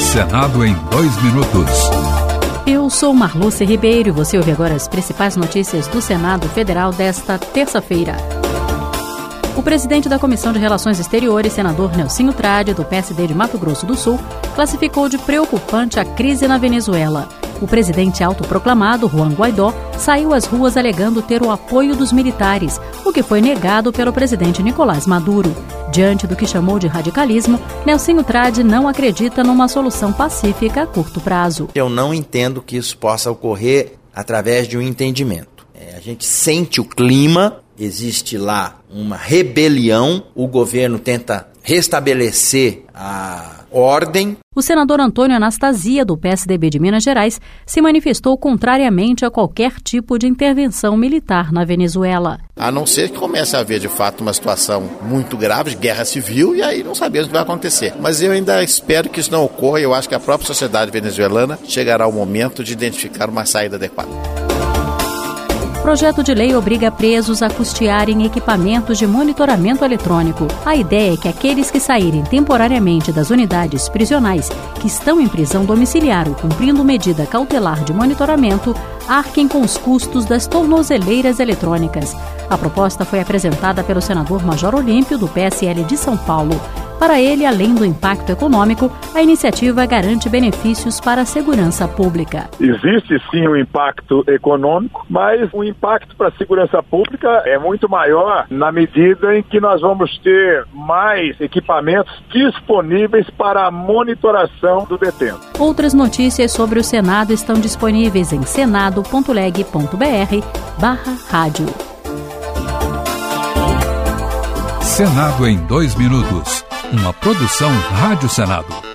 Senado em 2 minutos. Eu sou Marluce Ribeiro e você ouve agora as principais notícias do Senado Federal desta terça-feira. O presidente da Comissão de Relações Exteriores, senador Nelsinho Trade, do PSD de Mato Grosso do Sul, classificou de preocupante a crise na Venezuela. O presidente autoproclamado, Juan Guaidó, saiu às ruas alegando ter o apoio dos militares, o que foi negado pelo presidente Nicolás Maduro. Diante do que chamou de radicalismo, Nelsinho Trade não acredita numa solução pacífica a curto prazo. Eu não entendo que isso possa ocorrer através de um entendimento. A gente sente o clima, existe lá uma rebelião, o governo tenta restabelecer a ordem. O senador Antônio Anastasia, do PSDB de Minas Gerais, se manifestou contrariamente a qualquer tipo de intervenção militar na Venezuela. A não ser que comece a haver, de fato, uma situação muito grave de guerra civil, e aí não sabemos o que vai acontecer. Mas eu ainda espero que isso não ocorra, e eu acho que a própria sociedade venezuelana chegará ao momento de identificar uma saída adequada. O projeto de lei obriga presos a custearem equipamentos de monitoramento eletrônico. A ideia é que aqueles que saírem temporariamente das unidades prisionais que estão em prisão domiciliar ou cumprindo medida cautelar de monitoramento arquem com os custos das tornozeleiras eletrônicas. A proposta foi apresentada pelo senador Major Olímpio, do PSL de São Paulo. Para ele, além do impacto econômico, a iniciativa garante benefícios para a segurança pública. Existe sim um impacto econômico, mas o impacto para a segurança pública é muito maior na medida em que nós vamos ter mais equipamentos disponíveis para a monitoração do detento. Outras notícias sobre o Senado estão disponíveis em senado.leg.br/rádio. Senado em 2 minutos. Uma produção Rádio Senado.